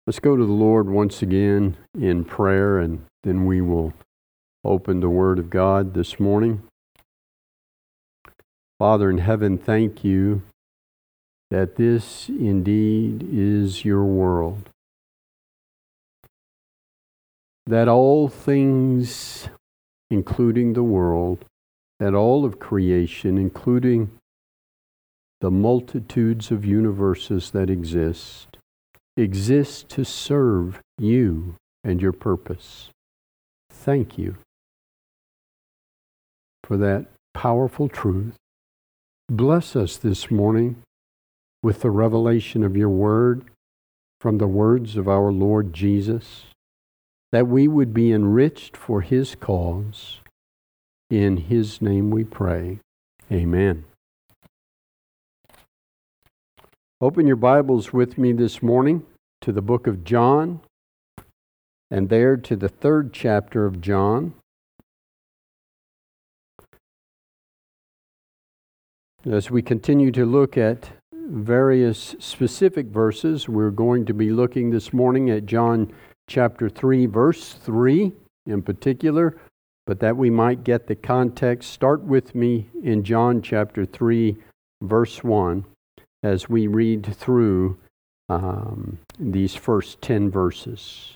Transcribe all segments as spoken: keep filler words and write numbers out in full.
Let's go to the Lord once again in prayer, and then we will open the Word of God this morning. Father in heaven, thank you that this indeed is your world. That all things, including the world, that all of creation, including the multitudes of universes that exist, exist to serve you and your purpose. Thank you for that powerful truth. Bless us this morning with the revelation of your word from the words of our Lord Jesus, that we would be enriched for his cause. In his name we pray. Amen. Open your Bibles with me this morning to the book of John, and there to the third chapter of John. As we continue to look at various specific verses, we're going to be looking this morning at John chapter three, verse three in particular, but that we might get the context, start with me in John chapter three, verse one, as we read through um, these first ten verses.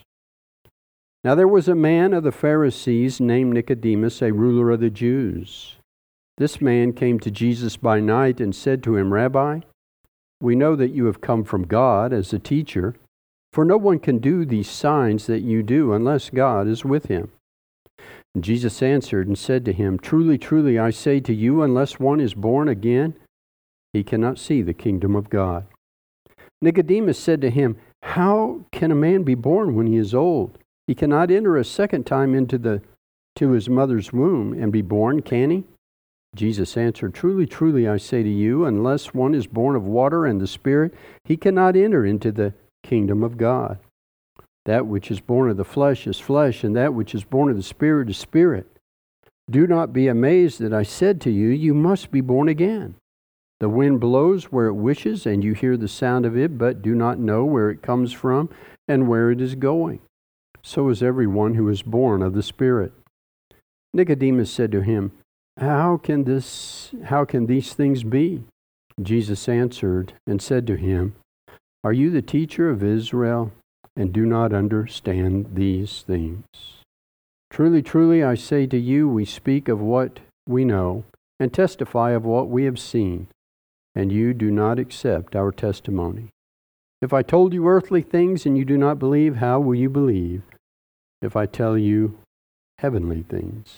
Now there was a man of the Pharisees named Nicodemus, a ruler of the Jews. This man came to Jesus by night and said to him, "Rabbi, we know that you have come from God as a teacher, for no one can do these signs that you do unless God is with him." And Jesus answered and said to him, "Truly, truly, I say to you, unless one is born again, he cannot see the kingdom of God." Nicodemus said to him, "How can a man be born when he is old? He cannot enter a second time into the to his mother's womb and be born, can he?" Jesus answered, "Truly, truly, I say to you, unless one is born of water and the Spirit, he cannot enter into the kingdom of God. That which is born of the flesh is flesh, and that which is born of the Spirit is spirit. Do not be amazed that I said to you, you must be born again. The wind blows where it wishes, and you hear the sound of it, but do not know where it comes from and where it is going. So is everyone who is born of the Spirit." Nicodemus said to him, How can this, how can these things be?" Jesus answered and said to him, "Are you the teacher of Israel and do not understand these things? Truly, truly, I say to you, we speak of what we know and testify of what we have seen, and you do not accept our testimony. If I told you earthly things and you do not believe, how will you believe if I tell you heavenly things?"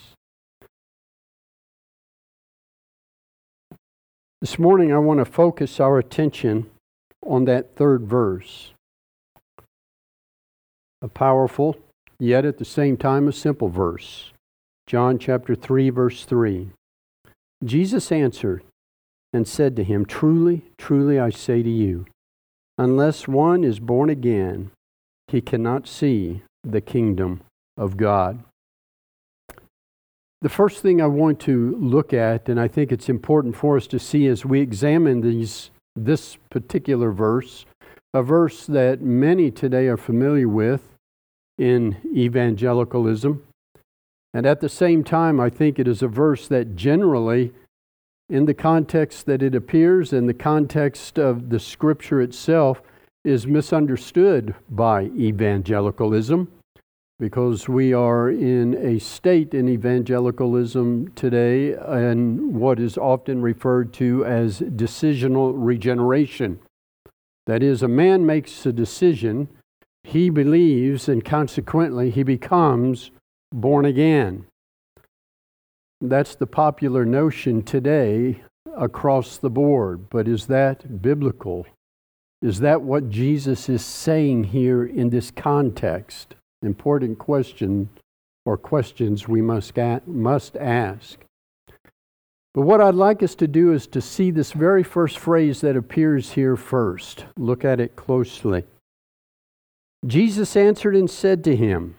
This morning I want to focus our attention on that third verse. A powerful, yet at the same time a simple verse. John chapter three, verse three. Jesus answered and said to him, "Truly, truly, I say to you, unless one is born again, he cannot see the kingdom of God." The first thing I want to look at, and I think it's important for us to see as we examine these, this particular verse, a verse that many today are familiar with in evangelicalism. And at the same time, I think it is a verse that generally, in the context that it appears, in the context of the Scripture itself, is misunderstood by evangelicalism, because we are in a state in evangelicalism today in what is often referred to as decisional regeneration. That is, a man makes a decision, he believes, and consequently he becomes born again. That's the popular notion today across the board. But is that biblical? Is that what Jesus is saying here in this context? Important question, or questions we must must ask. But what I'd like us to do is to see this very first phrase that appears here first. Look at it closely. Jesus answered and said to him.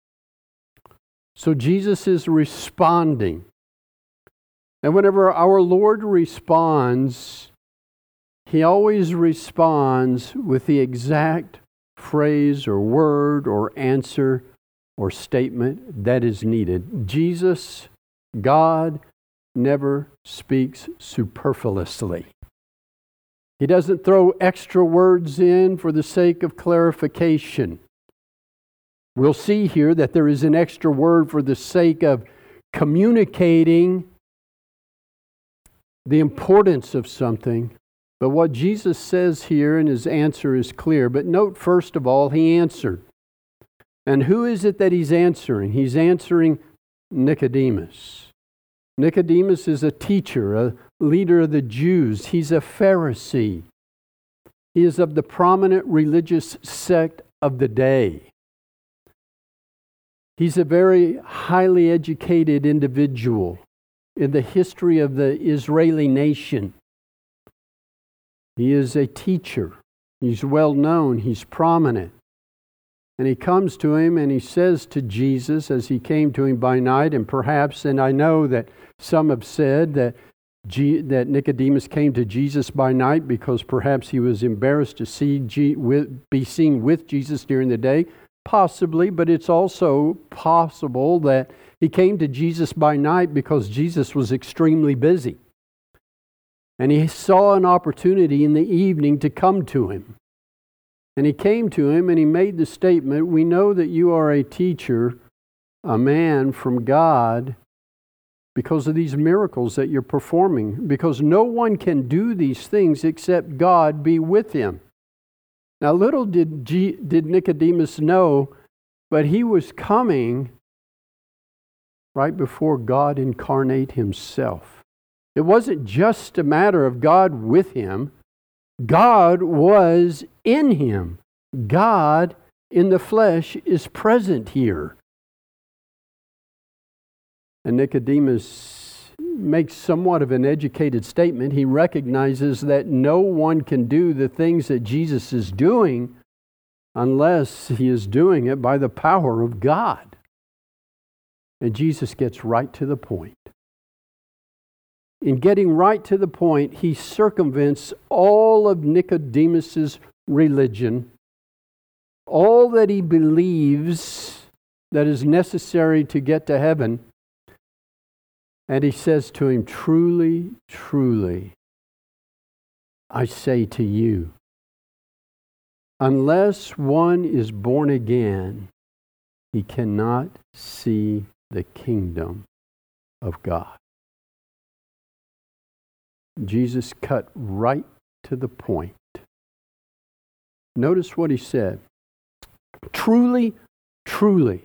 So Jesus is responding. And whenever our Lord responds, He always responds with the exact phrase or word or answer or statement that is needed. Jesus, God, never speaks superfluously. He doesn't throw extra words in for the sake of clarification. We'll see here that there is an extra word for the sake of communicating the importance of something. But what Jesus says here in his answer is clear. But note, first of all, he answered. And who is it that he's answering? He's answering Nicodemus. Nicodemus is a teacher, a leader of the Jews. He's a Pharisee. He is of the prominent religious sect of the day. He's a very highly educated individual in the history of the Israeli nation. He is a teacher. He's well known. He's prominent. And he comes to him and he says to Jesus, as he came to him by night, and perhaps, and I know that some have said that G, that Nicodemus came to Jesus by night because perhaps he was embarrassed to see G, with, be seen with Jesus during the day. Possibly, but it's also possible that he came to Jesus by night because Jesus was extremely busy. And he saw an opportunity in the evening to come to him. And he came to him and he made the statement, "We know that you are a teacher, a man from God, because of these miracles that you're performing. Because no one can do these things except God be with him." Now, little did G- did Nicodemus know, but he was coming right before God incarnate himself. It wasn't just a matter of God with him. God was in him. God in the flesh is present here. And Nicodemus makes somewhat of an educated statement. He recognizes that no one can do the things that Jesus is doing unless he is doing it by the power of God. And Jesus gets right to the point. In getting right to the point, he circumvents all of Nicodemus's religion, all that he believes that is necessary to get to heaven. And he says to him, "Truly, truly, I say to you, unless one is born again, he cannot see the kingdom of God." Jesus cut right to the point. Notice what he said. Truly, truly.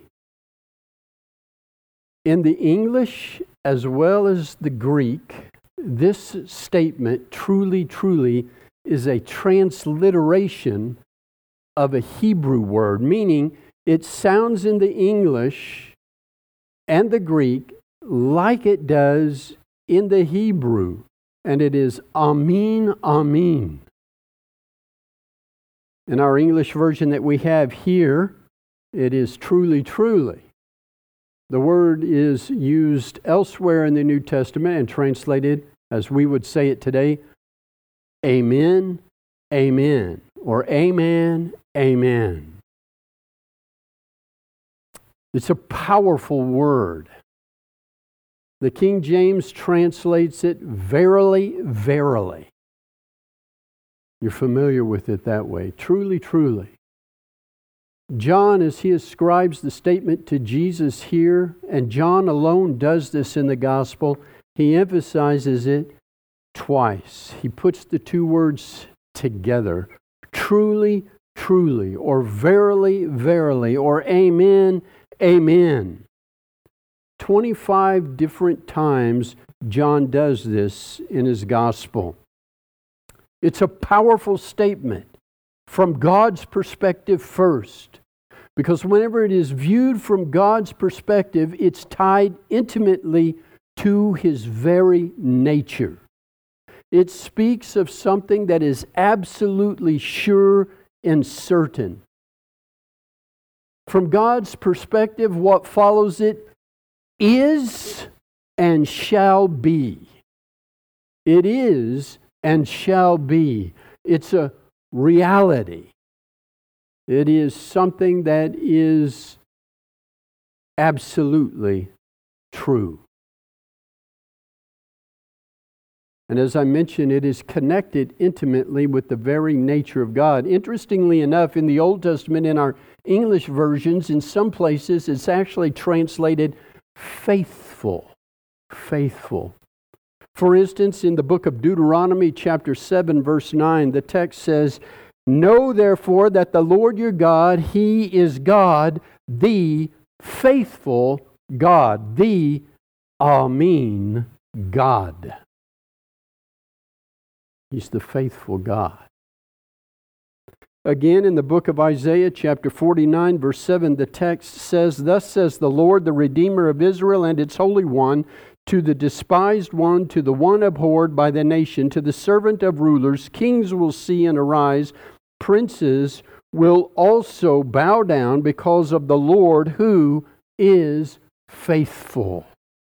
In the English as well as the Greek, this statement, truly, truly, is a transliteration of a Hebrew word, meaning it sounds in the English and the Greek like it does in the Hebrew, and it is Amin, Amin. In our English version that we have here, it is truly, truly. The word is used elsewhere in the New Testament and translated, as we would say it today, amen, amen, or amen, amen. It's a powerful word. The King James translates it verily, verily. You're familiar with it that way. Truly, truly. John, as he ascribes the statement to Jesus here, and John alone does this in the gospel, he emphasizes it twice. He puts the two words together. Truly, truly, or verily, verily, or amen, amen. twenty-five different times John does this in his gospel. It's a powerful statement from God's perspective first. Because whenever it is viewed from God's perspective, it's tied intimately to His very nature. It speaks of something that is absolutely sure and certain. From God's perspective, what follows it is and shall be. It is and shall be. It's a reality. It is something that is absolutely true. And as I mentioned, it is connected intimately with the very nature of God. Interestingly enough, in the Old Testament, in our English versions, in some places, it's actually translated faithful. Faithful. For instance, in the book of Deuteronomy, chapter seven, verse nine, the text says, "Know therefore that the Lord your God, He is God, the faithful God, the Amen God." He's the faithful God. Again, in the book of Isaiah, chapter forty-nine, verse seven, the text says, "Thus says the Lord, the Redeemer of Israel and its Holy One, to the despised one, to the one abhorred by the nation, to the servant of rulers, kings will see and arise, princes will also bow down because of the Lord who is faithful."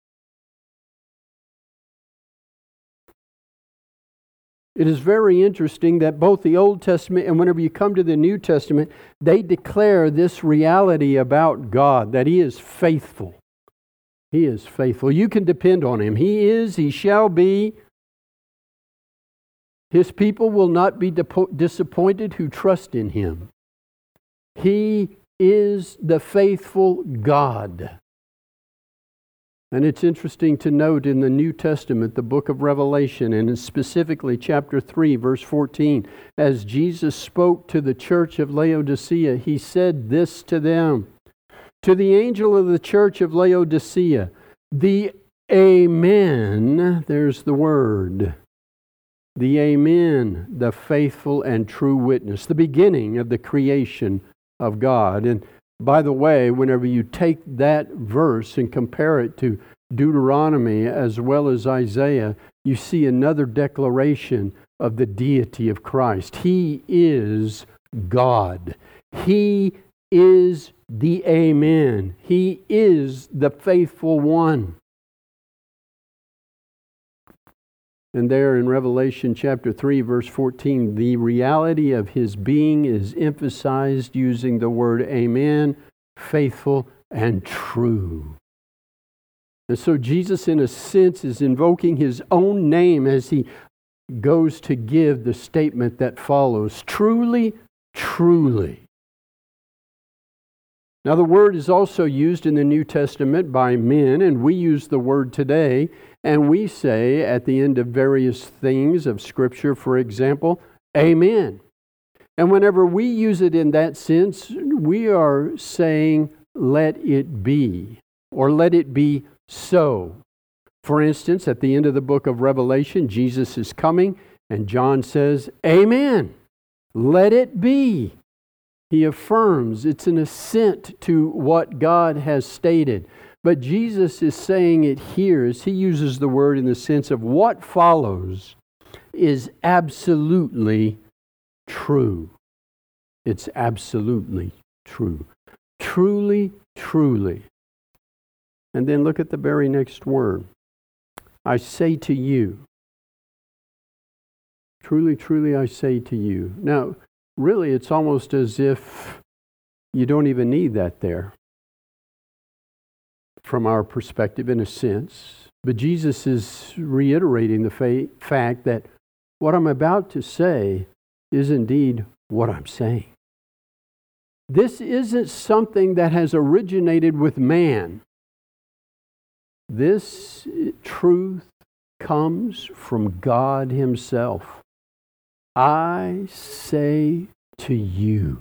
It is very interesting that both the Old Testament and whenever you come to the New Testament, they declare this reality about God, that He is faithful. He is faithful. You can depend on Him. He is, He shall be. His people will not be disappointed who trust in Him. He is the faithful God. And it's interesting to note in the New Testament, the book of Revelation, and specifically chapter three, verse fourteen, as Jesus spoke to the church of Laodicea, He said this to them, "To the angel of the church of Laodicea, the Amen," there's the word, the Amen, the faithful and true witness, the beginning of the creation of God. And by the way, whenever you take that verse and compare it to Deuteronomy as well as Isaiah, you see another declaration of the deity of Christ. He is God. He is the Amen. He is the faithful one. And there in Revelation chapter three, verse fourteen, the reality of His being is emphasized using the word Amen, faithful and true. And so Jesus, in a sense, is invoking His own name as He goes to give the statement that follows, truly, truly. Now, the word is also used in the New Testament by men, and we use the word today, and we say at the end of various things of Scripture, for example, Amen. And whenever we use it in that sense, we are saying, let it be, or let it be so. For instance, at the end of the book of Revelation, Jesus is coming, and John says, Amen. Let it be. He affirms it's an assent to what God has stated. But Jesus is saying it here as He uses the word in the sense of what follows is absolutely true. It's absolutely true. Truly, truly. And then look at the very next word. I say to you. Truly, truly, I say to you. Now, really, it's almost as if you don't even need that there from our perspective, in a sense. But Jesus is reiterating the fa- fact that what I'm about to say is indeed what I'm saying. This isn't something that has originated with man. This truth comes from God Himself. I say to you.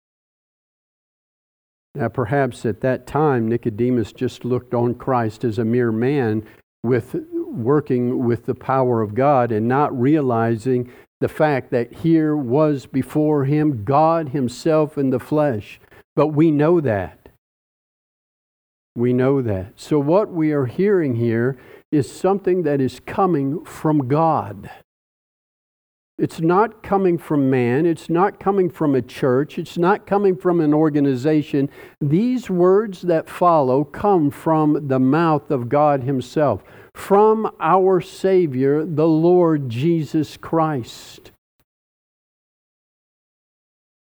Now, perhaps at that time, Nicodemus just looked on Christ as a mere man with working with the power of God and not realizing the fact that here was before him God Himself in the flesh. But we know that. We know that. So what we are hearing here is something that is coming from God. It's not coming from man. It's not coming from a church. It's not coming from an organization. These words that follow come from the mouth of God Himself, from our Savior, the Lord Jesus Christ.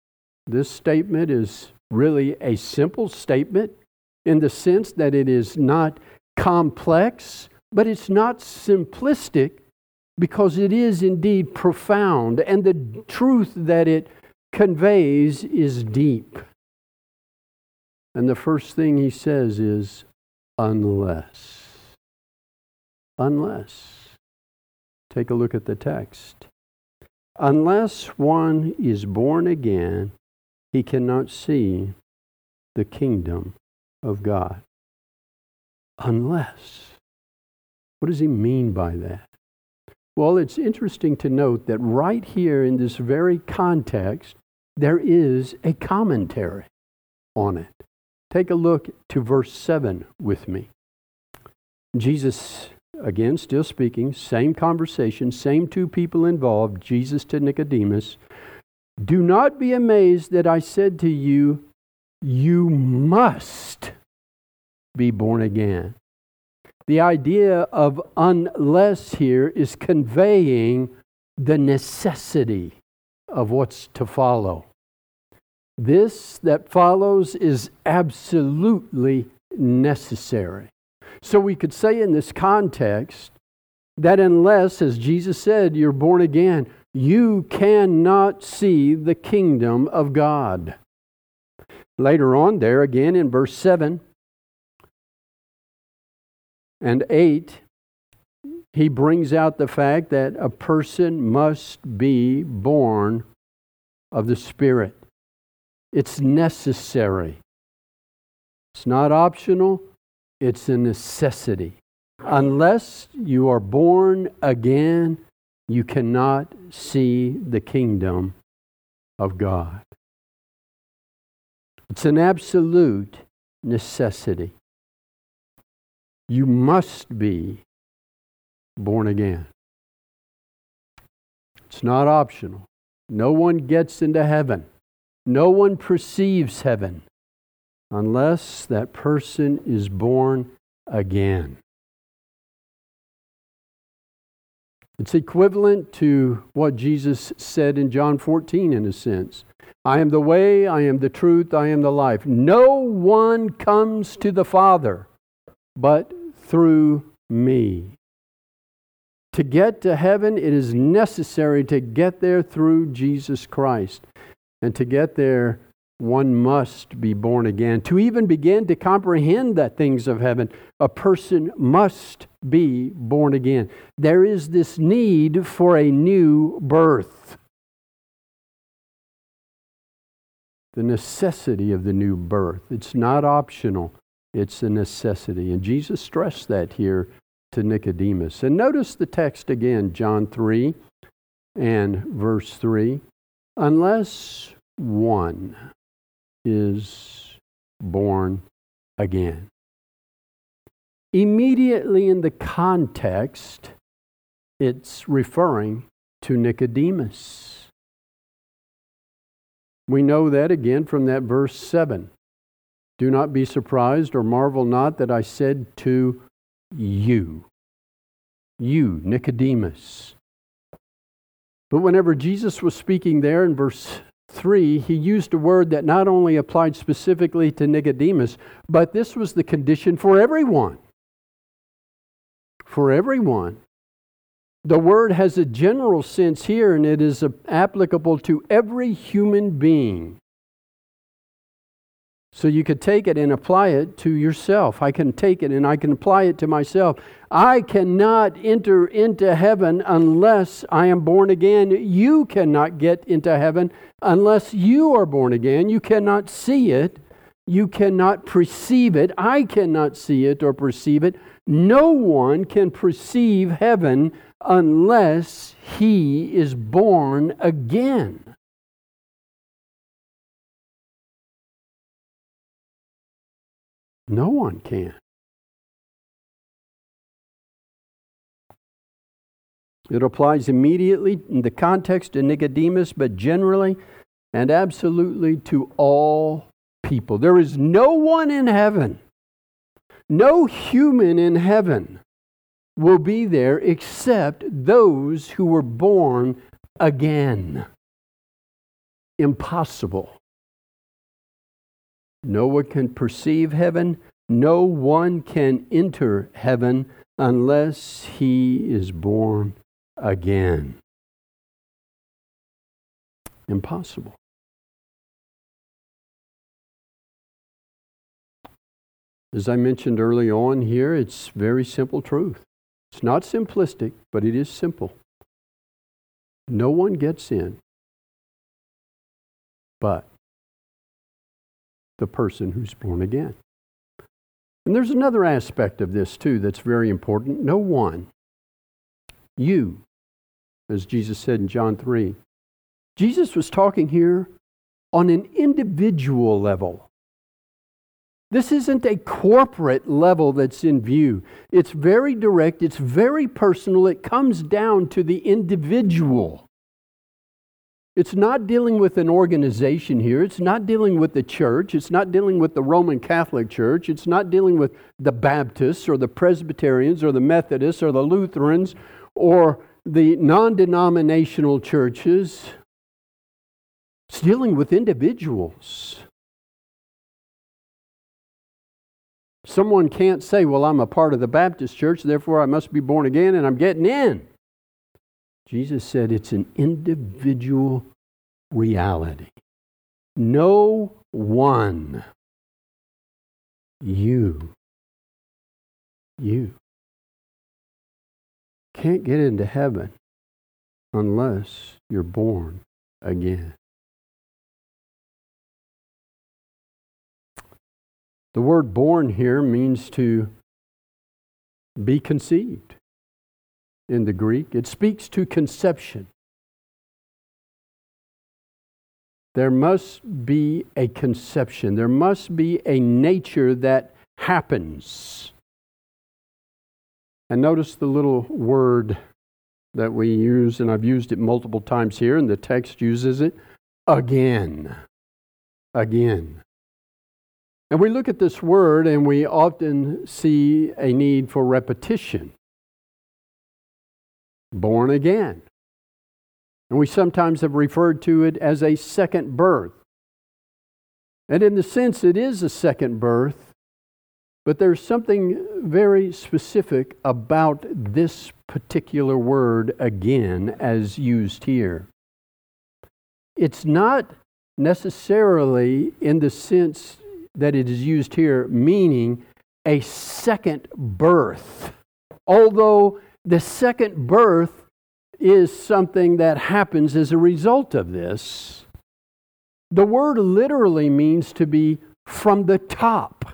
This statement is really a simple statement in the sense that it is not complex, but it's not simplistic because it is indeed profound, and the truth that it conveys is deep. And the first thing he says is, unless. Unless. Take a look at the text. Unless one is born again, he cannot see the kingdom of God. Unless. What does he mean by that? Well, it's interesting to note that right here in this very context, there is a commentary on it. Take a look to verse seven with me. Jesus, again, still speaking, same conversation, same two people involved, Jesus to Nicodemus. Do not be amazed that I said to you, you must be born again. The idea of unless here is conveying the necessity of what's to follow. This that follows is absolutely necessary. So we could say in this context that unless, as Jesus said, you're born again, you cannot see the kingdom of God. Later on there, again in verse seven and eight, he brings out the fact that a person must be born of the Spirit. It's necessary. It's not optional. It's a necessity. Unless you are born again, you cannot see the kingdom of God. It's an absolute necessity. You must be born again. It's not optional. No one gets into heaven. No one perceives heaven unless that person is born again. It's equivalent to what Jesus said in John fourteen in a sense. I am the way, I am the truth, I am the life. No one comes to the Father but through me. To get to heaven, it is necessary to get there through Jesus Christ. And to get there, one must be born again. To even begin to comprehend the things of heaven, a person must be born again. There is this need for a new birth. The necessity of the new birth. It's not optional. It's a necessity. And Jesus stressed that here to Nicodemus. And notice the text again, John three and verse three. Unless one is born again. Immediately in the context, it's referring to Nicodemus. We know that again from that verse seven. Do not be surprised or marvel not that I said to you. You, Nicodemus. But whenever Jesus was speaking there in verse three, he used a word that not only applied specifically to Nicodemus, but this was the condition for everyone. For everyone. The word has a general sense here, and it is applicable to every human being. So you could take it and apply it to yourself. I can take it and I can apply it to myself. I cannot enter into heaven unless I am born again. You cannot get into heaven unless you are born again. You cannot see it. You cannot perceive it. I cannot see it or perceive it. No one can perceive heaven unless he is born again. No one can. It applies immediately in the context of Nicodemus, but generally and absolutely to all people. There is no one in heaven, no human in heaven will be there except those who were born again. Impossible No one can perceive heaven. No one can enter heaven unless he is born again. Impossible. As I mentioned early on here, it's very simple truth. It's not simplistic, but it is simple. No one gets in but the person who's born again. And there's another aspect of this too that's very important. No one, you, as Jesus said in John three, Jesus was talking here on an individual level. This isn't a corporate level that's in view. It's very direct, it's very personal, it comes down to the individual. It's not dealing with an organization here. It's not dealing with the church. It's not dealing with the Roman Catholic Church. It's not dealing with the Baptists or the Presbyterians or the Methodists or the Lutherans or the non-denominational churches. It's dealing with individuals. Someone can't say, well, I'm a part of the Baptist church, therefore I must be born again and I'm getting in. Jesus said it's an individual reality. No one, you, you, can't get into heaven unless you're born again. The word born here means to be conceived. In the Greek, it speaks to conception. There must be a conception. There must be a nature that happens. And notice the little word that we use, and I've used it multiple times here, and the text uses it, again. Again. And we look at this word, and we often see a need for repetition. Born again. And we sometimes have referred to it as a second birth. And in the sense, it is a second birth, but there's something very specific about this particular word, again, as used here. It's not necessarily in the sense that it is used here, meaning a second birth. Although the second birth is something that happens as a result of this, the word literally means to be from the top.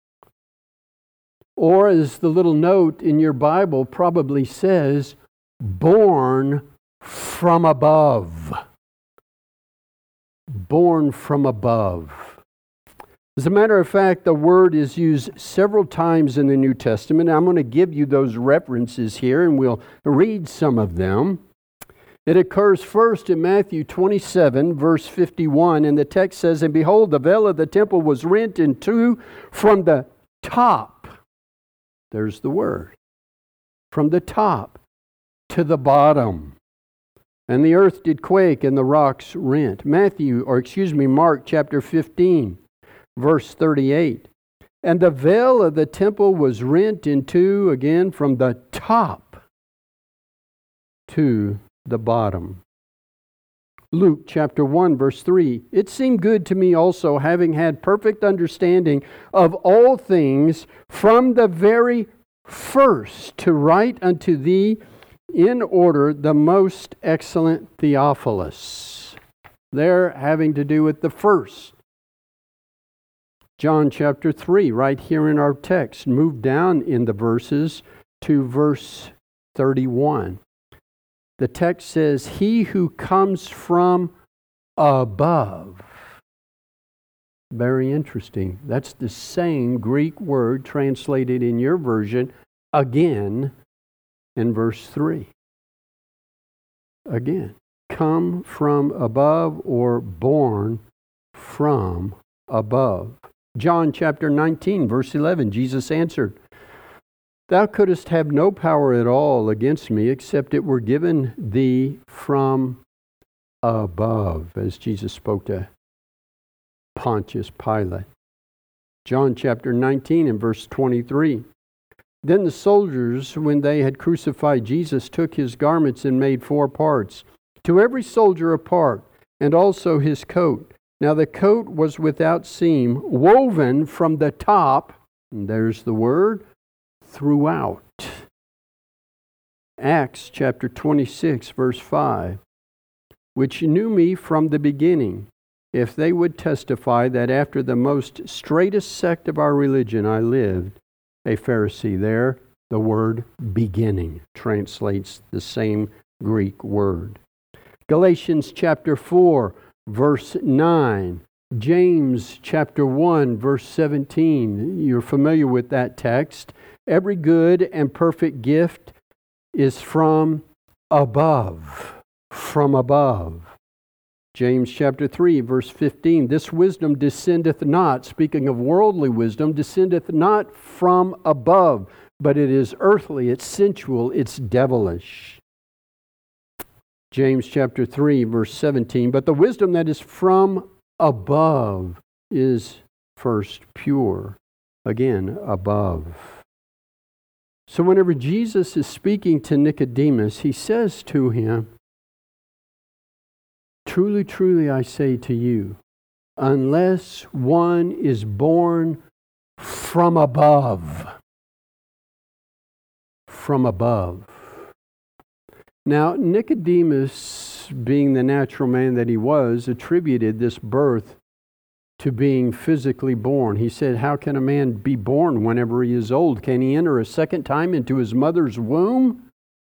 Or as the little note in your Bible probably says, born from above. Born from above. As a matter of fact, the word is used several times in the New Testament. I'm going to give you those references here, and we'll read some of them. It occurs first in Matthew twenty-seven, verse fifty-one, and the text says, "And behold, the veil of the temple was rent in two from the top." There's the word. From the top to the bottom. And the earth did quake, and the rocks rent. Matthew, or excuse me, Mark chapter fifteen. Verse thirty-eight, and the veil of the temple was rent in two, again, from the top to the bottom. Luke chapter one, verse three, it seemed good to me also, having had perfect understanding of all things from the very first, to write unto thee in order the most excellent Theophilus. They're having to do with the first. John chapter three, right here in our text. Move down in the verses to verse thirty-one. The text says, he who comes from above. Very interesting. That's the same Greek word translated in your version again in verse three. Again, come from above or born from above. John chapter nineteen, verse eleven, Jesus answered, thou couldst have no power at all against me, except it were given thee from above, as Jesus spoke to Pontius Pilate. John chapter nineteen and verse twenty-three. Then the soldiers, when they had crucified Jesus, took his garments and made four parts, to every soldier a part, and also his coat. Now the coat was without seam, woven from the top, and there's the word, throughout. Acts chapter twenty-six, verse five, which knew me from the beginning, if they would testify that after the most straightest sect of our religion I lived, a Pharisee. There, the word beginning translates the same Greek word. Galatians chapter four, verse nine. James chapter one, verse seventeen. You're familiar with that text. Every good and perfect gift is from above. From above. James chapter three, verse fifteen. This wisdom descendeth not, speaking of worldly wisdom, descendeth not from above, but it is earthly, it's sensual, it's devilish. James chapter three, verse seventeen. But the wisdom that is from above is first pure. Again, above. So whenever Jesus is speaking to Nicodemus, he says to him, truly, truly, I say to you, unless one is born from above, from above. Now, Nicodemus, being the natural man that he was, attributed this birth to being physically born. He said, how can a man be born whenever he is old? Can he enter a second time into his mother's womb?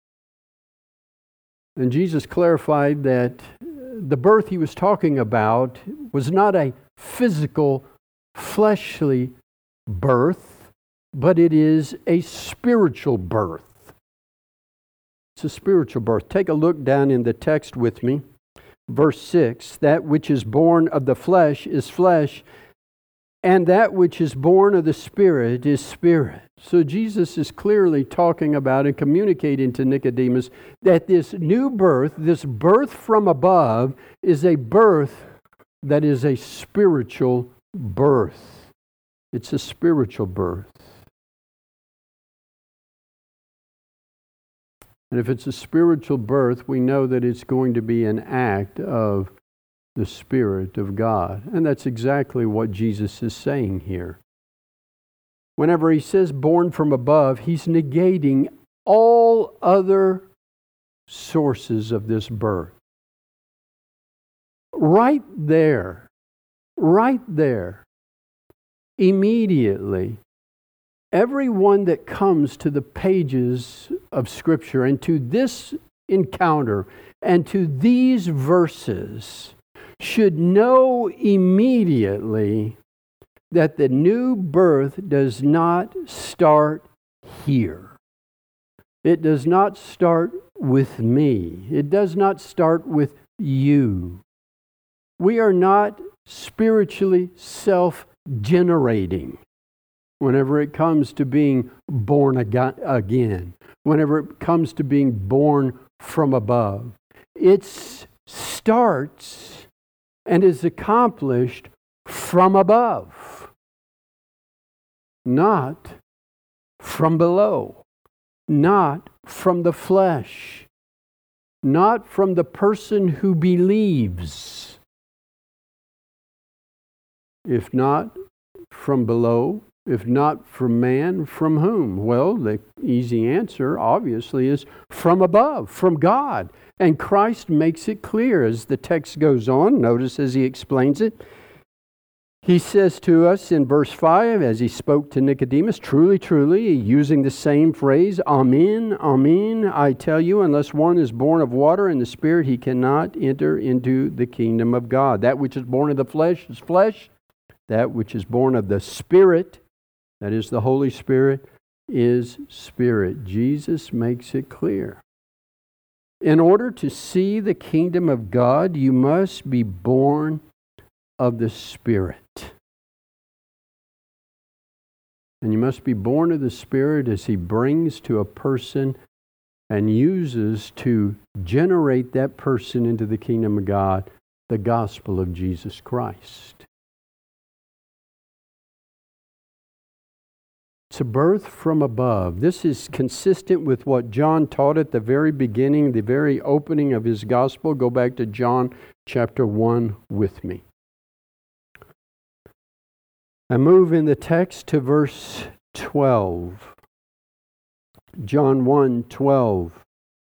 And Jesus clarified that the birth he was talking about was not a physical, fleshly birth, but it is a spiritual birth. It's a spiritual birth. Take a look down in the text with me. Verse six, that which is born of the flesh is flesh, and that which is born of the Spirit is spirit. So Jesus is clearly talking about and communicating to Nicodemus that this new birth, this birth from above, is a birth that is a spiritual birth. It's a spiritual birth. And if it's a spiritual birth, we know that it's going to be an act of the Spirit of God. And that's exactly what Jesus is saying here. Whenever he says born from above, he's negating all other sources of this birth. Right there, right there, immediately, everyone that comes to the pages of Scripture and to this encounter and to these verses should know immediately that the new birth does not start here. It does not start with me. It does not start with you. We are not spiritually self-generating whenever it comes to being born again, whenever it comes to being born from above. It starts and is accomplished from above, not from below, not from the flesh, not from the person who believes. If not from below, if not from man, from whom? Well, the easy answer, obviously, is from above, from God. And Christ makes it clear as the text goes on. Notice as he explains it. He says to us in verse five, as he spoke to Nicodemus, truly, truly, using the same phrase, Amen, Amen, I tell you, unless one is born of water and the Spirit, he cannot enter into the kingdom of God. That which is born of the flesh is flesh. That which is born of the Spirit, that is the Holy Spirit, is spirit. Jesus makes it clear. In order to see the kingdom of God, you must be born of the Spirit. And you must be born of the Spirit as He brings to a person and uses to generate that person into the kingdom of God, the gospel of Jesus Christ. It's a birth from above. This is consistent with what John taught at the very beginning, the very opening of his gospel. Go back to John chapter one with me. I move in the text to verse twelve. John one twelve.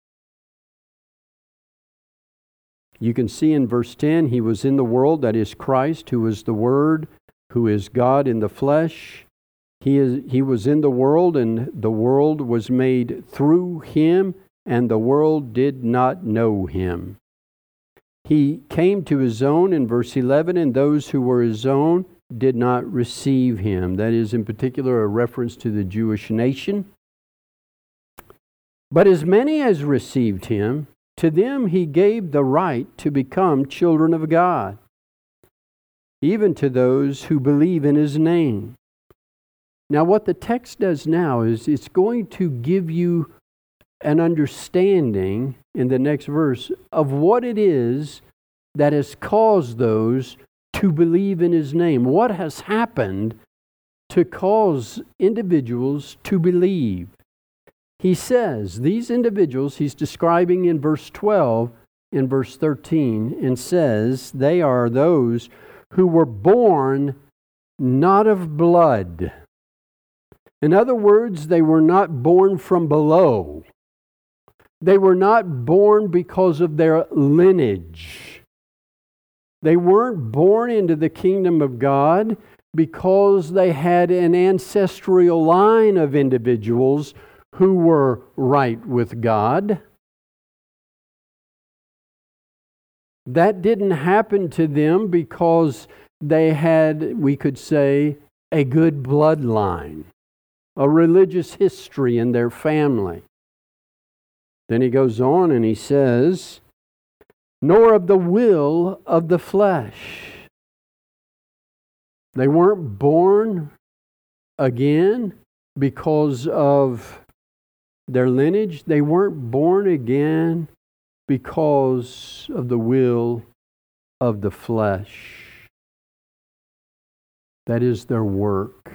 You can see in verse ten, He was in the world, that is Christ, who is the Word, who is God in the flesh. He is, He was in the world, and the world was made through Him, and the world did not know Him. He came to His own in verse eleven, and those who were His own did not receive Him. That is in particular a reference to the Jewish nation. But as many as received Him, to them He gave the right to become children of God, even to those who believe in His name. Now, what the text does now is it's going to give you an understanding in the next verse of what it is that has caused those to believe in His name. What has happened to cause individuals to believe? He says, these individuals, he's describing in verse twelve, in verse thirteen, and says, they are those who were born not of blood. In other words, they were not born from below. They were not born because of their lineage. They weren't born into the kingdom of God because they had an ancestral line of individuals who were right with God. That didn't happen to them because they had, we could say, a good bloodline, a religious history in their family. Then he goes on and he says, nor of the will of the flesh. They weren't born again because of their lineage. They weren't born again because of the will of the flesh. That is their work.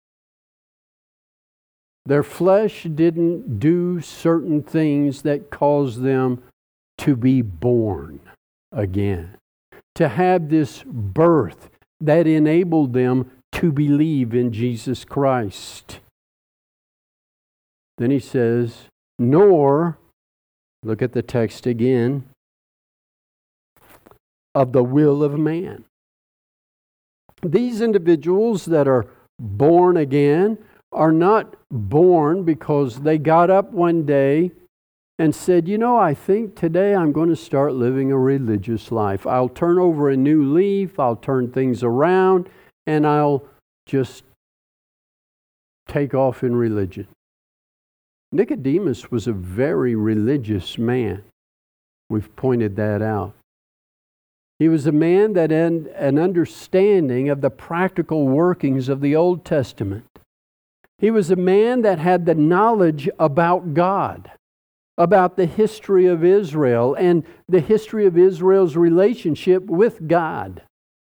Their flesh didn't do certain things that caused them to be born again, to have this birth that enabled them to believe in Jesus Christ. Then he says, nor, look at the text again, of the will of man. These individuals that are born again are not born because they got up one day and said, you know, I think today I'm going to start living a religious life. I'll turn over a new leaf, I'll turn things around, and I'll just take off in religion. Nicodemus was a very religious man. We've pointed that out. He was a man that had an understanding of the practical workings of the Old Testament. He was a man that had the knowledge about God, about the history of Israel and the history of Israel's relationship with God.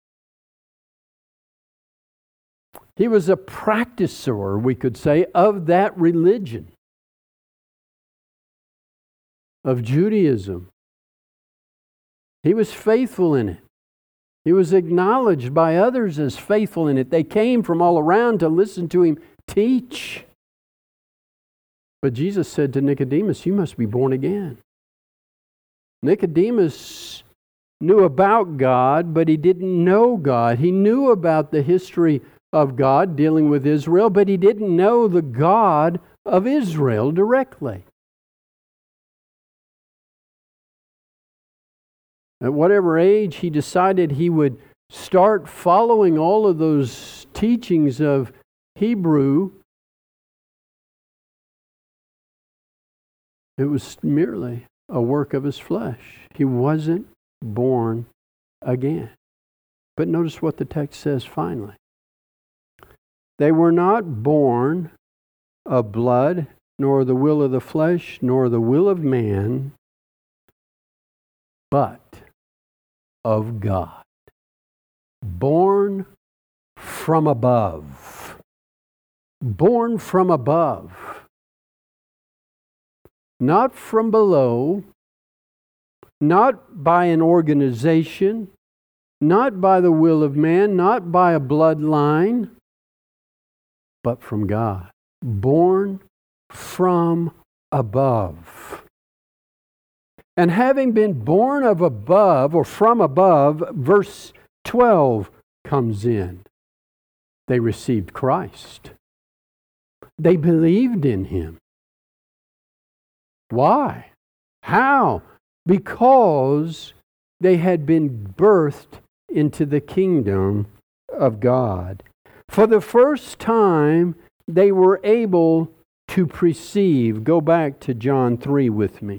He was a practicer, we could say, of that religion, of Judaism. He was faithful in it. He was acknowledged by others as faithful in it. They came from all around to listen to him teach. But Jesus said to Nicodemus, you must be born again. Nicodemus knew about God, but he didn't know God. He knew about the history of God dealing with Israel, but he didn't know the God of Israel directly. At whatever age he decided he would start following all of those teachings of Hebrew, it was merely a work of his flesh. He wasn't born again. But notice what the text says finally. They were not born of blood, nor the will of the flesh, nor the will of man, but of God. Born from above. born from above, not from below, not by an organization, not by the will of man, not by a bloodline, but from God. Born from above. And having been born of above, or from above, verse twelve comes in. They received Christ. They believed in Him. Why? How? Because they had been birthed into the kingdom of God. For the first time, they were able to perceive. Go back to John three with me.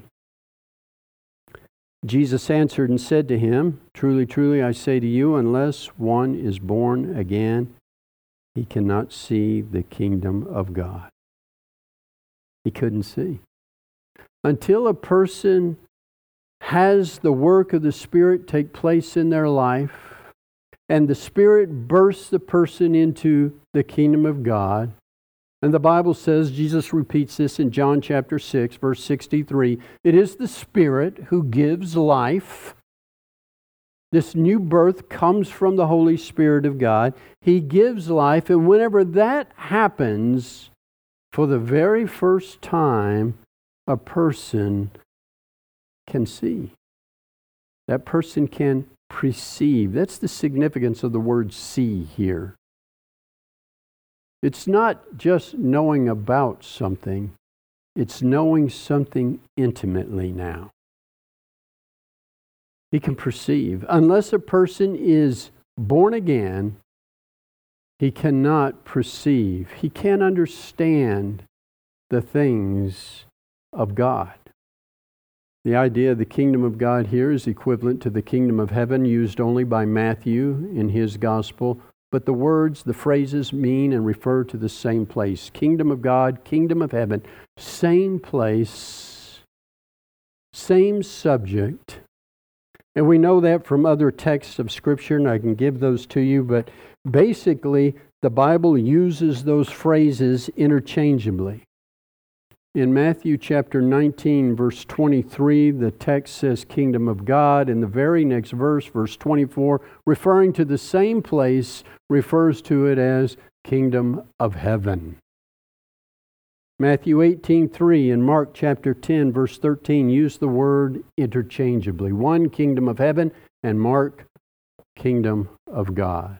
Jesus answered and said to him, "Truly, truly, I say to you, unless one is born again, he cannot see the kingdom of God." He couldn't see. Until a person has the work of the Spirit take place in their life, and the Spirit bursts the person into the kingdom of God. And the Bible says, Jesus repeats this in John chapter six, verse sixty-three, it is the Spirit who gives life. This new birth comes from the Holy Spirit of God. He gives life, and whenever that happens, for the very first time, a person can see. That person can perceive. That's the significance of the word see here. It's not just knowing about something, it's knowing something intimately now. He can perceive. Unless a person is born again, he cannot perceive. He can't understand the things of God. The idea of the kingdom of God here is equivalent to the kingdom of heaven used only by Matthew in his gospel. But the words, the phrases mean and refer to the same place. Kingdom of God, kingdom of heaven, same place, same subject. And we know that from other texts of Scripture, and I can give those to you. But basically, the Bible uses those phrases interchangeably. In Matthew chapter nineteen, verse twenty-three, the text says kingdom of God. In the very next verse, verse twenty-four, referring to the same place, refers to it as kingdom of heaven. Matthew eighteen three and Mark chapter ten, verse thirteen, use the word interchangeably. One, kingdom of heaven, and Mark, kingdom of God.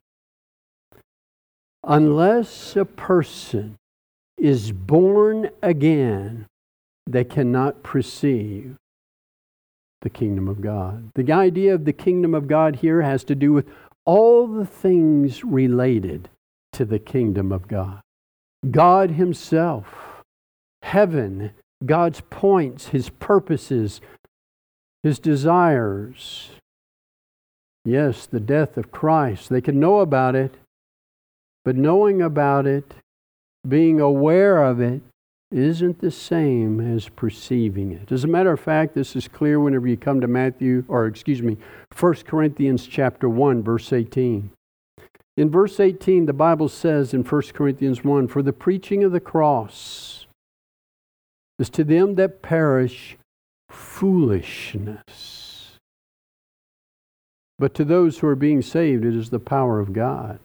Unless a person is born again, they cannot perceive the kingdom of God. The idea of the kingdom of God here has to do with all the things related to the kingdom of God. God Himself, heaven, God's points, His purposes, His desires. Yes, the death of Christ. They can know about it, but knowing about it, being aware of it, isn't the same as perceiving it. As a matter of fact, this is clear whenever you come to Matthew, or excuse me, First Corinthians chapter one, verse eighteen. In verse eighteen, the Bible says in First Corinthians one, "For the preaching of the cross is to them that perish foolishness. But to those who are being saved, it is the power of God."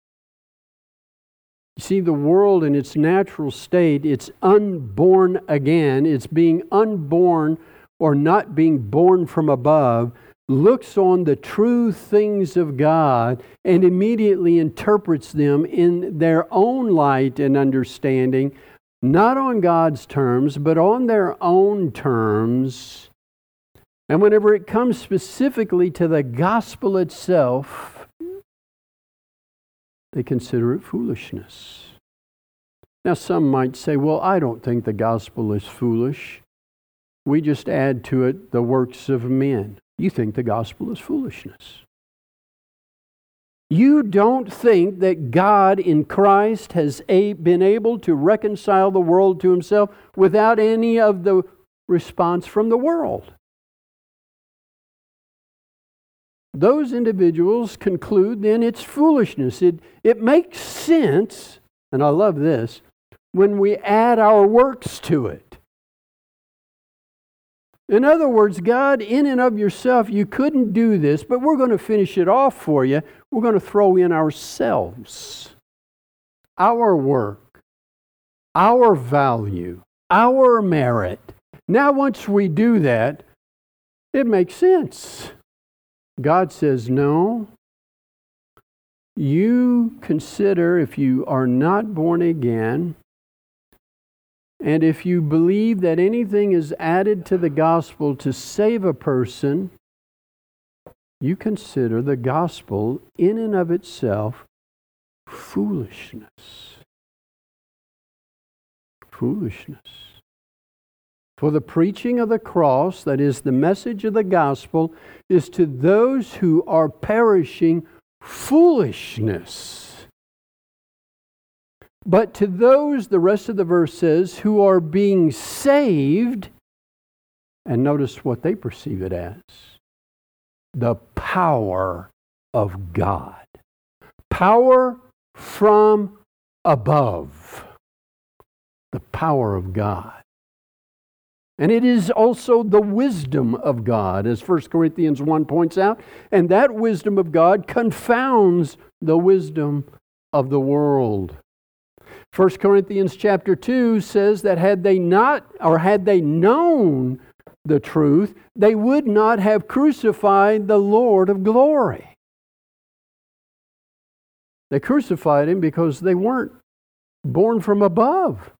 You see, the world in its natural state, it's unborn again. It's being unborn or not being born from above, looks on the true things of God and immediately interprets them in their own light and understanding, not on God's terms, but on their own terms. And whenever it comes specifically to the gospel itself, they consider it foolishness. Now, some might say, well, I don't think the gospel is foolish. We just add to it the works of men. You think the gospel is foolishness. You don't think that God in Christ has a, been able to reconcile the world to Himself without any of the response from the world. Those individuals conclude then it's foolishness. It, it makes sense, and I love this, when we add our works to it. In other words, God, in and of yourself, you couldn't do this, but we're going to finish it off for you. We're going to throw in ourselves, our work, our value, our merit. Now, once we do that, it makes sense. God says, no. You consider, if you are not born again, and if you believe that anything is added to the gospel to save a person, you consider the gospel in and of itself foolishness. Foolishness. For the preaching of the cross, that is the message of the gospel, is to those who are perishing foolishness. But to those, the rest of the verse says, who are being saved, and notice what they perceive it as, the power of God. Power from above. The power of God. And it is also the wisdom of God, as First Corinthians one points out. And that wisdom of God confounds the wisdom of the world. First Corinthians chapter two says that had they not, or had they known the truth, they would not have crucified the Lord of glory. They crucified Him because they weren't born from above.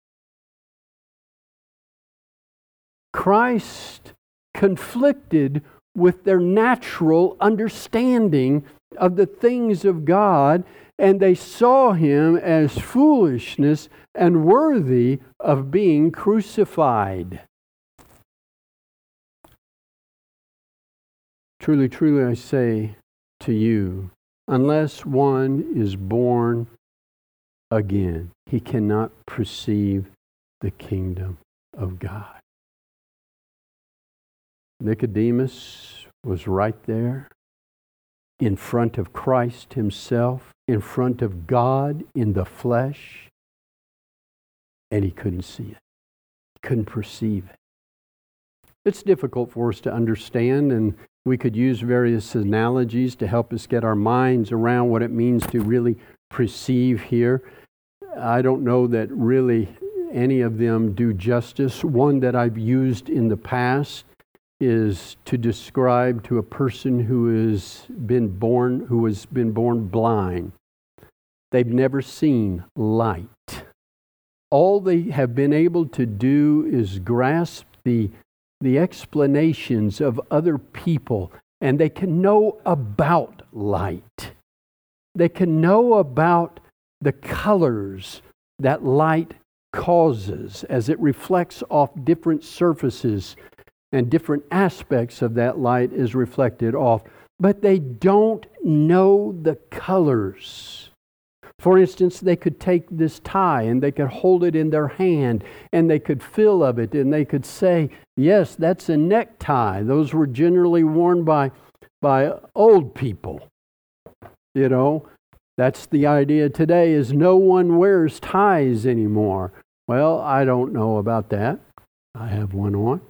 Christ conflicted with their natural understanding of the things of God, and they saw Him as foolishness and worthy of being crucified. Truly, truly, I say to you, unless one is born again, he cannot perceive the kingdom of God. Nicodemus was right there in front of Christ Himself, in front of God in the flesh, and he couldn't see it. He couldn't perceive it. It's difficult for us to understand, and we could use various analogies to help us get our minds around what it means to really perceive here. I don't know that really any of them do justice. One that I've used in the past is to describe to a person who has been born, who has been born blind. They've never seen light. All they have been able to do is grasp the, the explanations of other people, and they can know about light. They can know about the colors that light causes as it reflects off different surfaces, and different aspects of that light is reflected off. But they don't know the colors. For instance, they could take this tie and they could hold it in their hand and they could feel of it and they could say, yes, that's a necktie. Those were generally worn by, by old people. You know, that's the idea today, is no one wears ties anymore. Well, I don't know about that. I have one on.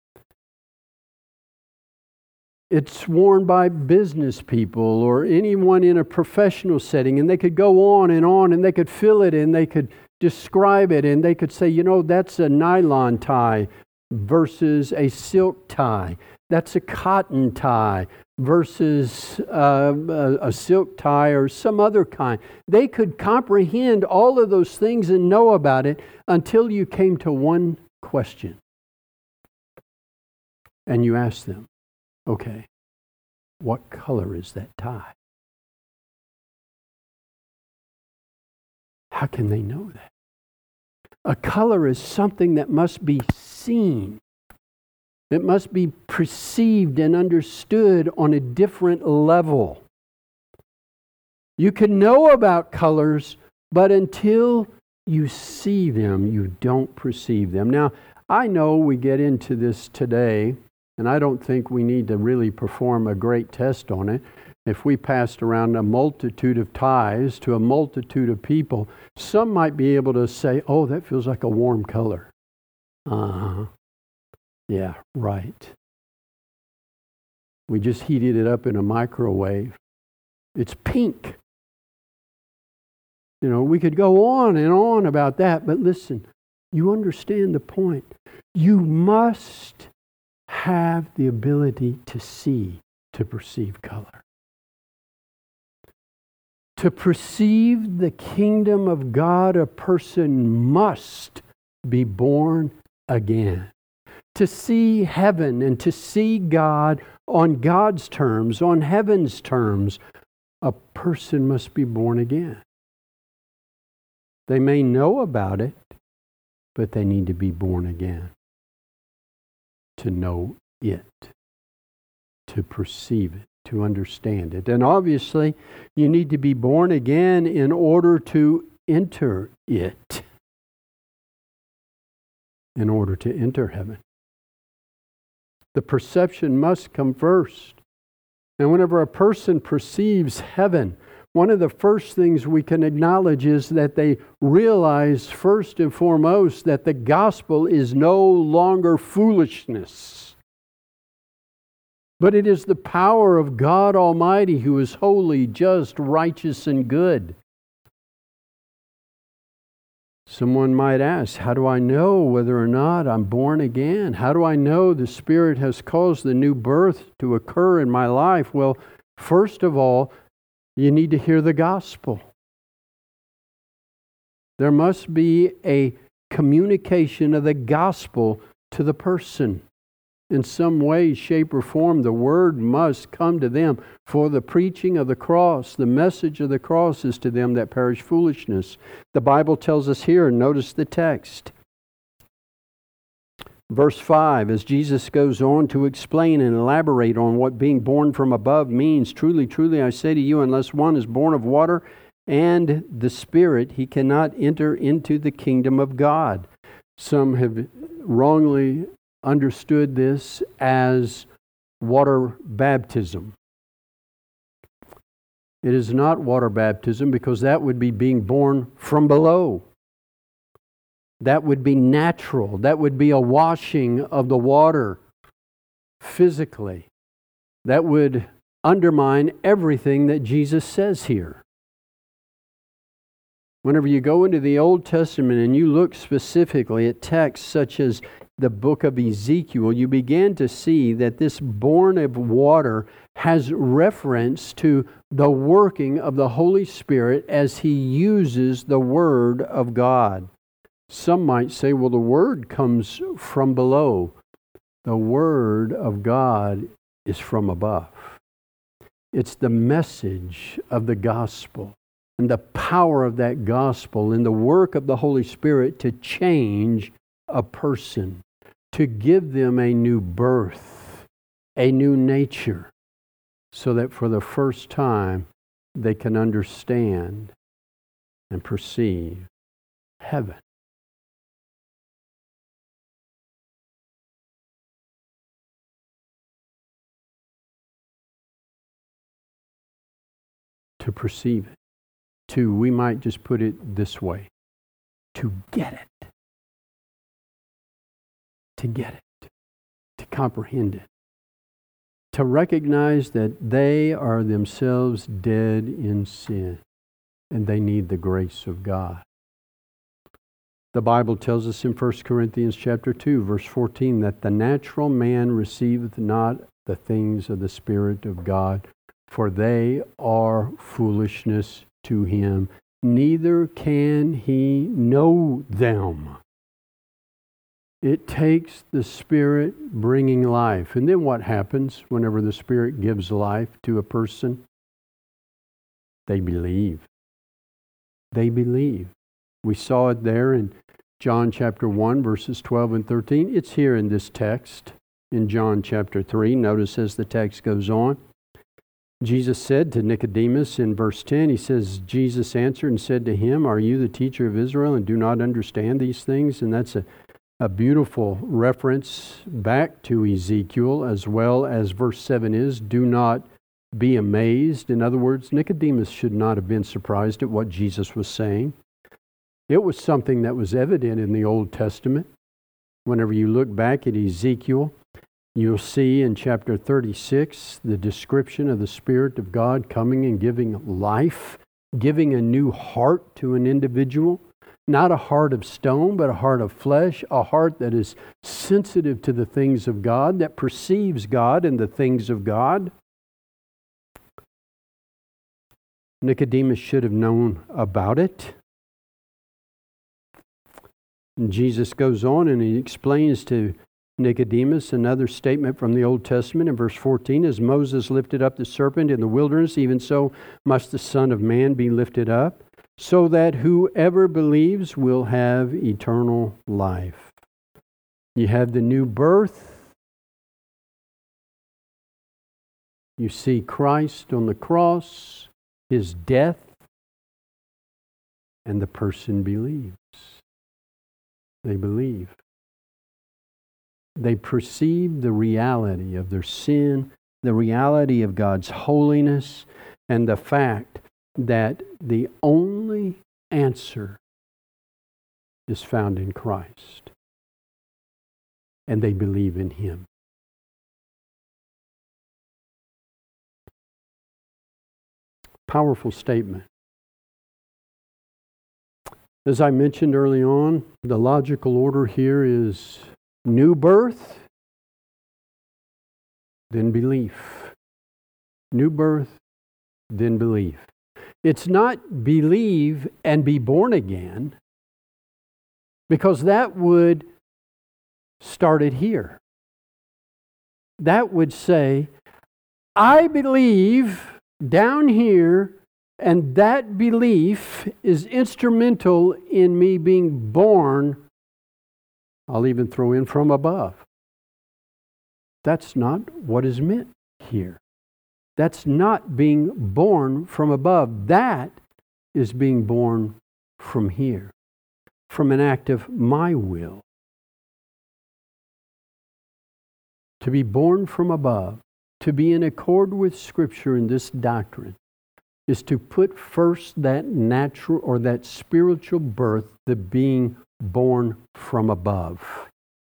It's worn by business people or anyone in a professional setting, and they could go on and on and they could feel it and they could describe it and they could say, you know, that's a nylon tie versus a silk tie. That's a cotton tie versus uh, a, a silk tie or some other kind. They could comprehend all of those things and know about it until you came to one question. And you asked them, okay, what color is that tie? How can they know that? A color is something that must be seen. It must be perceived and understood on a different level. You can know about colors, but until you see them, you don't perceive them. Now, I know we get into this today, and I don't think we need to really perform a great test on it. if we passed around a multitude of ties to a multitude of people, some might be able to say, oh, that feels like a warm color. Uh-huh. Yeah, right. We just heated it up in a microwave. It's pink. You know, we could go on and on about that, but listen, you understand the point. You must have the ability to see, to perceive color. To perceive the kingdom of God, a person must be born again. To see heaven and to see God on God's terms, on heaven's terms, a person must be born again. They may know about it, but they need to be born again. To know it, to perceive it, to understand it. And obviously, you need to be born again in order to enter it. In order to enter heaven. The perception must come first. And whenever a person perceives heaven, one of the first things we can acknowledge is that they realize first and foremost that the gospel is no longer foolishness. But it is the power of God Almighty who is holy, just, righteous, and good. Someone might ask, how do I know whether or not I'm born again? How do I know the Spirit has caused the new birth to occur in my life? Well, first of all, you need to hear the gospel. There must be a communication of the gospel to the person. In some way, shape, or form, the word must come to them. For the preaching of the cross, the message of the cross is to them that perish foolishness. The Bible tells us here, notice the text. Verse five, as Jesus goes on to explain and elaborate on what being born from above means, truly, truly, I say to you, unless one is born of water and the Spirit, he cannot enter into the kingdom of God. Some have wrongly understood this as water baptism. It is not water baptism because that would be being born from below. That would be natural. That would be a washing of the water physically. That would undermine everything that Jesus says here. Whenever you go into the Old Testament and you look specifically at texts such as the book of Ezekiel, you begin to see that this born of water has reference to the working of the Holy Spirit as He uses the Word of God. Some might say, well, the Word comes from below. The Word of God is from above. It's the message of the gospel and the power of that gospel and the work of the Holy Spirit to change a person, to give them a new birth, a new nature, so that for the first time they can understand and perceive heaven. To perceive it. To, we might just put it this way, to get it. To get it. To comprehend it. To recognize that they are themselves dead in sin and they need the grace of God. The Bible tells us in First Corinthians chapter two, verse fourteen, that the natural man receiveth not the things of the Spirit of God, for they are foolishness to him, neither can he know them. It takes the Spirit bringing life. And then what happens whenever the Spirit gives life to a person? They believe. They believe. We saw it there in John chapter one, verses twelve and thirteen. It's here in this text in John chapter three. Notice as the text goes on. Jesus said to Nicodemus in verse ten, he says, Jesus answered and said to him, are you the teacher of Israel and do not understand these things? And that's a, a beautiful reference back to Ezekiel, as well as verse seven is, do not be amazed. In other words, Nicodemus should not have been surprised at what Jesus was saying. It was something that was evident in the Old Testament. Whenever you look back at Ezekiel, you'll see in chapter thirty-six the description of the Spirit of God coming and giving life, giving a new heart to an individual. Not a heart of stone, but a heart of flesh, a heart that is sensitive to the things of God, that perceives God and the things of God. Nicodemus should have known about it. And Jesus goes on and he explains to Nicodemus another statement from the Old Testament in verse fourteen. As Moses lifted up the serpent in the wilderness, even so must the Son of Man be lifted up, so that whoever believes will have eternal life. You have the new birth. You see Christ on the cross, His death, and the person believes. They believe. They perceive the reality of their sin, the reality of God's holiness, and the fact that the only answer is found in Christ. And they believe in Him. Powerful statement. As I mentioned early on, the logical order here is new birth, then belief. New birth, then belief. It's not believe and be born again, because that would start it here. That would say, I believe down here, and that belief is instrumental in me being born. I'll even throw in from above. That's not what is meant here. That's not being born from above. That is being born from here, from an act of my will. To be born from above, to be in accord with Scripture in this doctrine, is to put first that natural or that spiritual birth, the being born from above,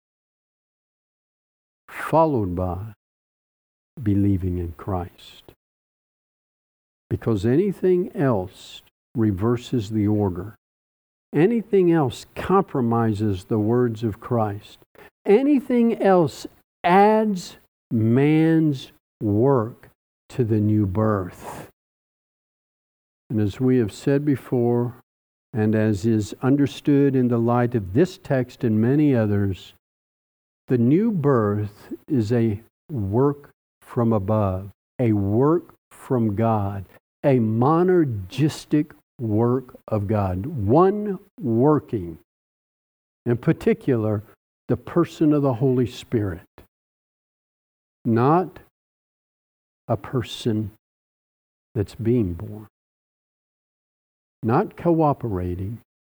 followed by believing in Christ. Because anything else reverses the order. Anything else compromises the words of Christ. Anything else adds man's work to the new birth. And as we have said before, and as is understood in the light of this text and many others, the new birth is a work from above, a work from God, a monergistic work of God, one working, in particular, the person of the Holy Spirit, not a person that's being born, not cooperating.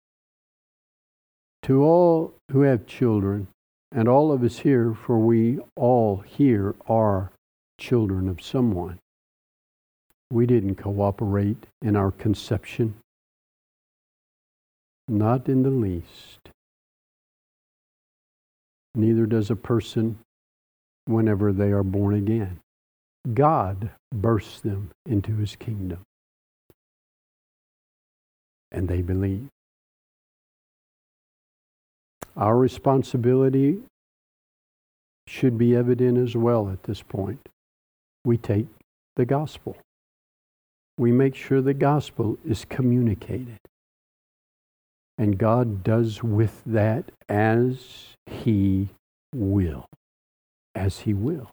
To all who have children, and all of us here, for we all here are children of someone. We didn't cooperate in our conception. Not in the least. Neither does a person whenever they are born again. God bursts them into His kingdom. And they believe. Our responsibility should be evident as well at this point. We take the gospel. We make sure the gospel is communicated. And God does with that as He will. As He will.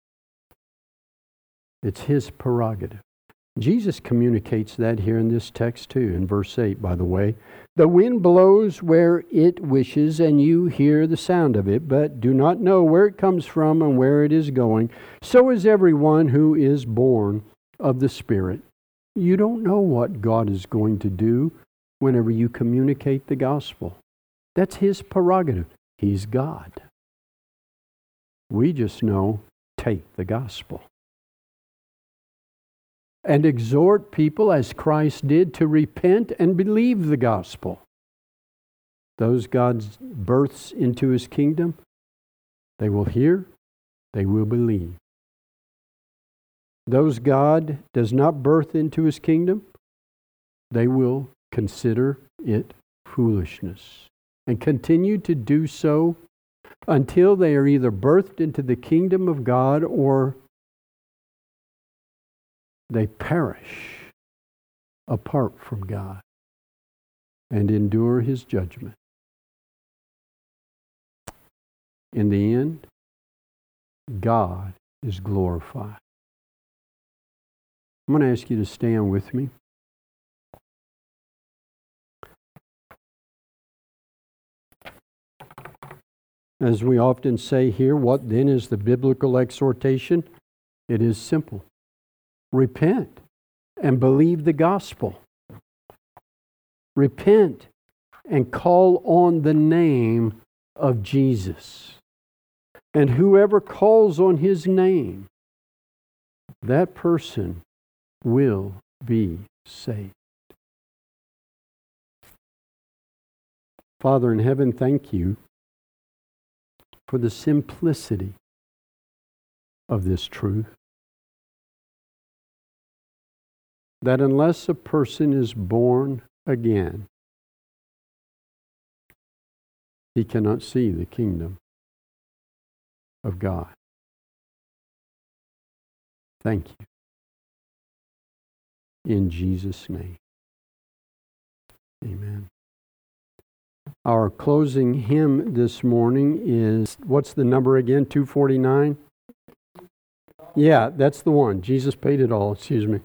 It's His prerogative. Jesus communicates that here in this text too, in verse eight, by the way. The wind blows where it wishes, and you hear the sound of it, but do not know where it comes from and where it is going. So is everyone who is born of the Spirit. You don't know what God is going to do whenever you communicate the gospel. That's His prerogative. He's God. We just know, take the gospel. and exhort people as Christ did to repent and believe the gospel. Those God births into His kingdom, they will hear, they will believe. Those God does not birth into His kingdom, they will consider it foolishness and continue to do so until they are either birthed into the kingdom of God or they perish apart from God and endure His judgment. In the end, God is glorified. I'm going to ask you to stand with me. As we often say here, what then is the biblical exhortation? It is simple. Repent and believe the gospel. Repent and call on the name of Jesus. And whoever calls on His name, that person will be saved. Father in heaven, thank You for the simplicity of this truth. That unless a person is born again, he cannot see the kingdom of God. Thank You. In Jesus' name. Amen. Our closing hymn this morning is, what's the number again? two forty-nine? Yeah, that's the one. Jesus paid it all. Excuse me.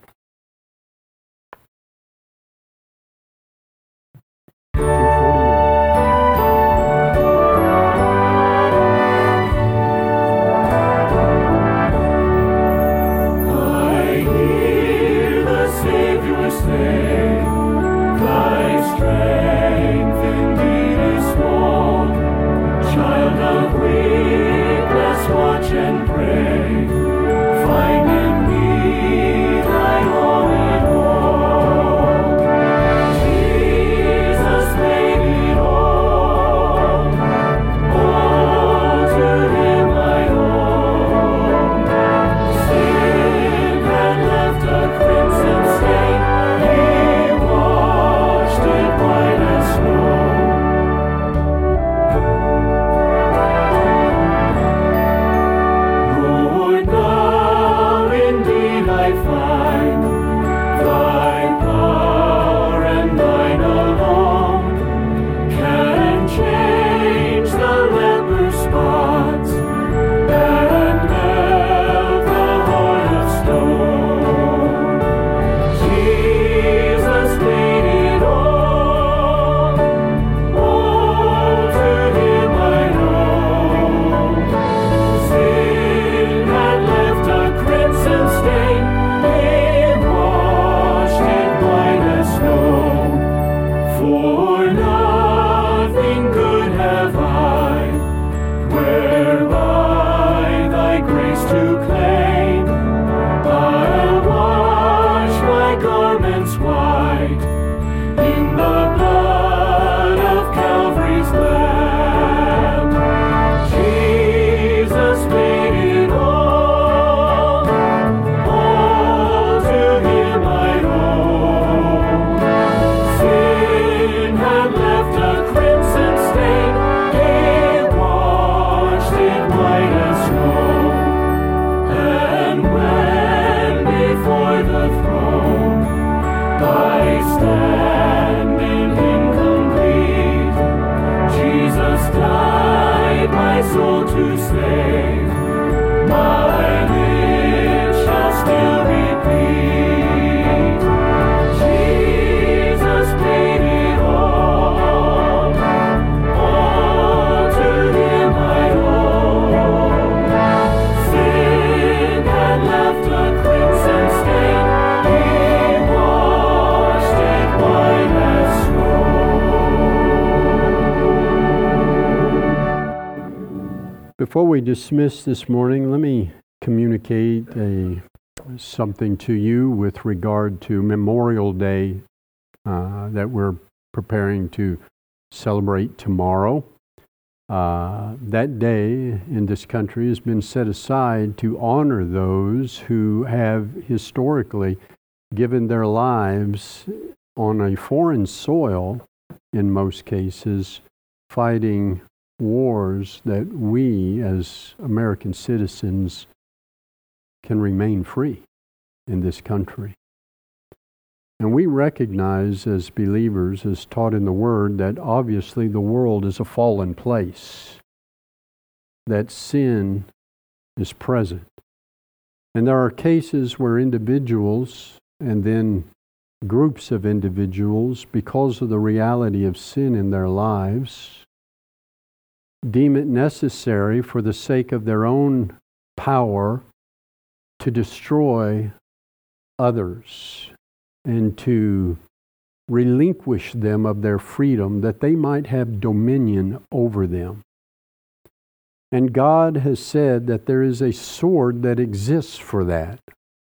Before we dismiss this morning, let me communicate a something to you with regard to Memorial Day uh, that we're preparing to celebrate tomorrow. Uh, that day in this country has been set aside to honor those who have historically given their lives on a foreign soil, in most cases, fighting wars that we as American citizens can remain free in this country. And we recognize as believers, as taught in the Word, that obviously the world is a fallen place, that sin is present. And there are cases where individuals and then groups of individuals, because of the reality of sin in their lives, deem it necessary for the sake of their own power to destroy others and to relinquish them of their freedom that they might have dominion over them. And God has said that there is a sword that exists for that.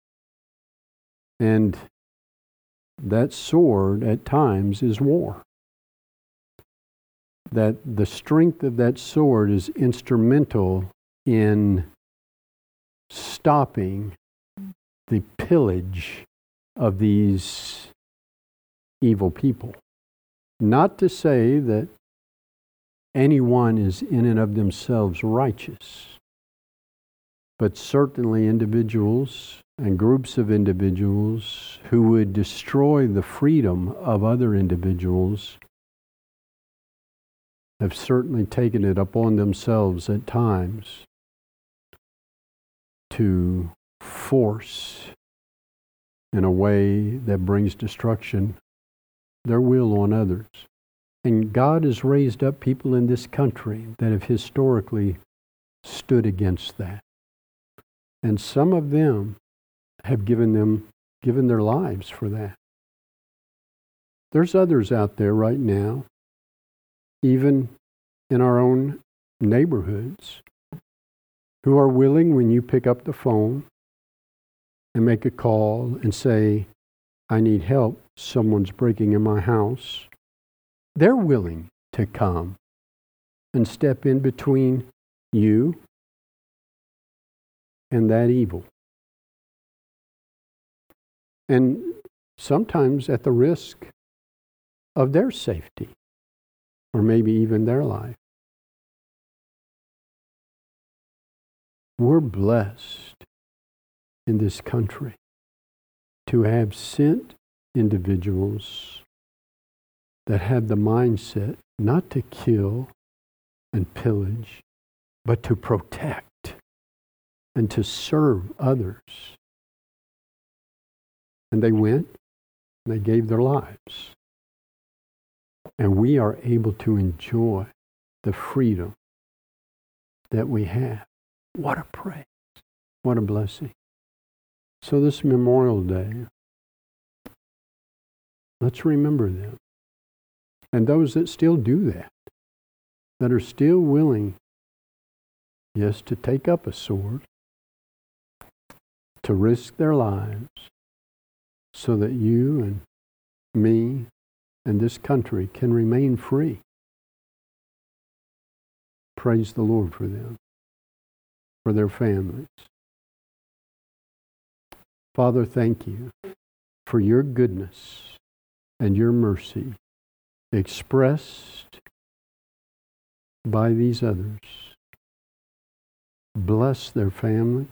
And that sword at times is war. That the strength of that sword is instrumental in stopping the pillage of these evil people. Not to say that anyone is in and of themselves righteous, but certainly individuals and groups of individuals who would destroy the freedom of other individuals have certainly taken it upon themselves at times to force, in a way that brings destruction, their will on others. And God has raised up people in this country that have historically stood against that. And some of them have given them given their lives for that. There's others out there right now, even in our own neighborhoods, who are willing, when you pick up the phone and make a call and say, I need help, someone's breaking in my house, they're willing to come and step in between you and that evil. And sometimes at the risk of their safety, or maybe even their life. We're blessed in this country to have sent individuals that have the mindset not to kill and pillage, but to protect and to serve others. And they went and they gave their lives. And we are able to enjoy the freedom that we have. What a praise. What a blessing. So this Memorial Day, let's remember them. And those that still do that, that are still willing, yes, to take up a sword, to risk their lives, so that you and me and this country can remain free. Praise the Lord for them, for their families. Father, thank you for your goodness and your mercy expressed by these others. Bless their families.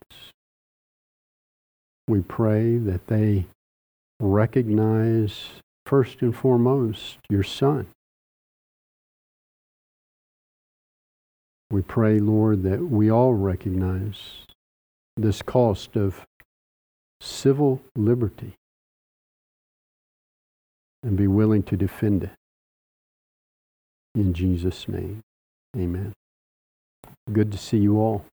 We pray that they recognize first and foremost your Son. We pray, Lord, that we all recognize this cost of civil liberty and be willing to defend it. In Jesus' name, amen. Good to see you all.